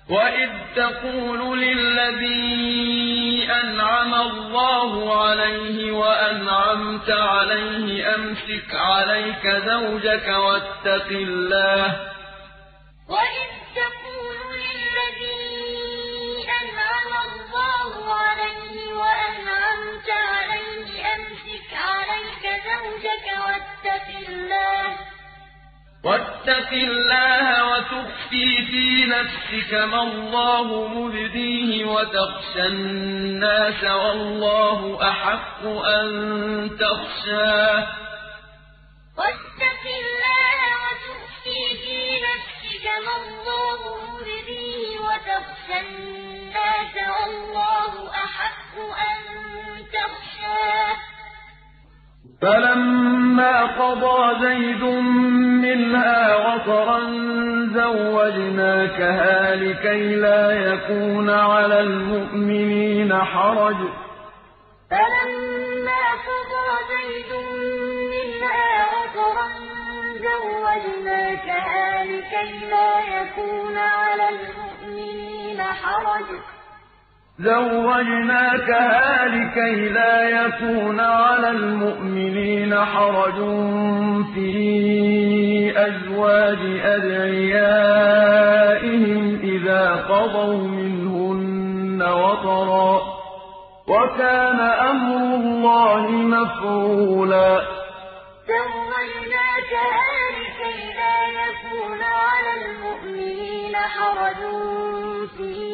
وَإِذْ تَقُولُ لِلَّذِي أَنْعَمَ اللَّهُ عَلَيْهِ وَأَنْعَمْتَ عَلَيْهِ أَمْسِكْ عَلَيْكَ زَوْجَكَ وَاتَّقِ اللَّهَ وَتُخْفِي فِي نَفْسِكَ مَا اللَّهُ مُبْدِيهِ وَتَخْشَى النَّاسَ وَاللَّهُ أَحَقُّ أَن تَخْشَاهُ ۖ فَلَمَّا قَضَىٰ زَيْدٌ مِّنْهَا وَطَرًا زَوَّجْنَاكَهَا لِكَيْلَا يَكُونَ عَلَى الْمُؤْمِنِينَ حَرَجٌ في أزواج أدعيائهم إذا قضوا منهن وطرا ۚ وكان أمر الله مفعولا. زوجناكها لكي لا يكون على المؤمنين حرج في